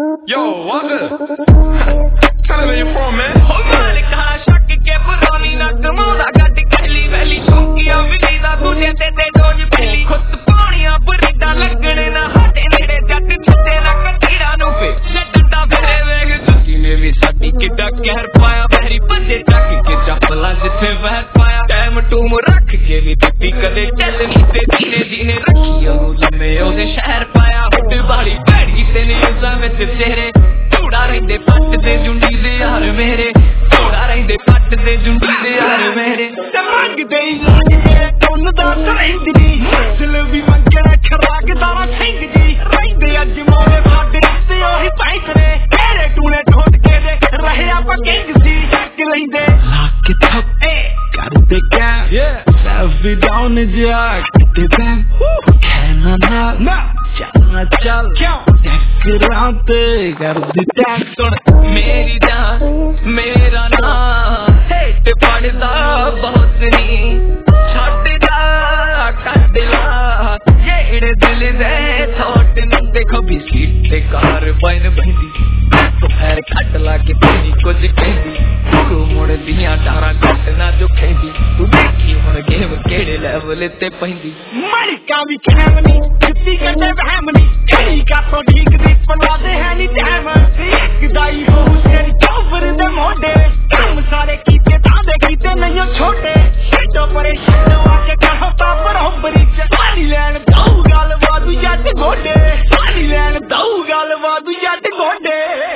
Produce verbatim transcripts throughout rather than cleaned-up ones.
Yo, what's up? Tell me where you from, man. हो मालिक हाँ शक के पुरानी ना कमादा गट कहली वैली शौकिया विली दा तुझे ते ते डोज पहली खुद पानिया बुरीदा लगने ना हाटे नेड़े जट छुट्टे ना कटीरा नु पे डंडा फेरे वेग चुकी ने भी साडी किड्डा कहर पाया बहरी बजे टक के चपला जिथे वहर पाया टाइम टूम रख के भी दित्ती कदे चल नी ते जीने जीने रखी ओ लम्मे ओदे शहर पाया हुड वाली भैड़ी ते ने उसा विच चेहरे थोड़ा रहिंदे पट दे जुंडी दे यार मेरे थोड़ा रहिंदे पट दे जुंडी दे यार मेरे ते मंगदे ही लागे टोन दा रहिंदी नी दिल भी मंगना खराक दारा सिंह जी रहिंदे अज मोरे वाडे ते ओही पैसरे तेरे टूने ठोट के दे रहे आप किंग सी कि रहिंदे लाक थप ए कर दे क्या सेल्फी डाउन जा किते बैन कहना ना ना चलना चल क्यों टकराते कर दी टैक सुन मेरी जान मेरा नाम हेट पड़दा बहुत नी छड़ जा कट ला जेड़े दिल दे थोट न देखो भी सीट ते कार बन बंदी पैर खट ला के तेरी कुछ कहदी तू मुड़ दियां डारा घट ना जो कहदी तू देखी हुण गेम केड़े लेवल ते पैंदी मड़का भी कहम नी जिद्दी करदे वहम नी कहीं का तो ठीक दी पला दे है नी टैम एक दाई हो तेरी चौबर दे मोडे काम सारे कीते तांदे कीते नहीं छोटे छड्डो परे छड्डो आके कहो पापर हो बरी पानी लैन दाऊ गल वादू जट गोडे पानी लैन दाऊ गल वादू जट गोडे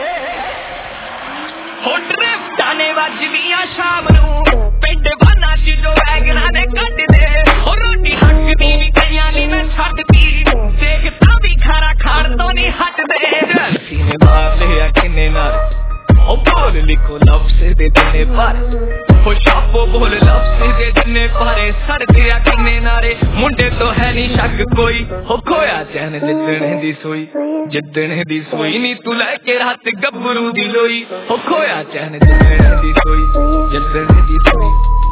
हो ड्रिफ्ट आने वजदियां शाम नू पिंड बना च जो वैगना ने कट दे हो रोटी हक दी भी कईयां नी मैं छड्डदी देखता भी खारा खाड़ तो नहीं हट दे सीने मार लिया किन्ने नार ओ बोल लिखो लव से दे दिने पर हो शापो बोल लव से दे दिने पारे सड़ दिया किन्ने नारे मुंडे तो है नहीं शक कोई हो खोया चैन जिद्दने दी सोई जिद्दने दी सोई नी तू लेके रात गब्बरू दी लोई हो खोया चैन जिद्दने दी सोई जिद्दने दी सोई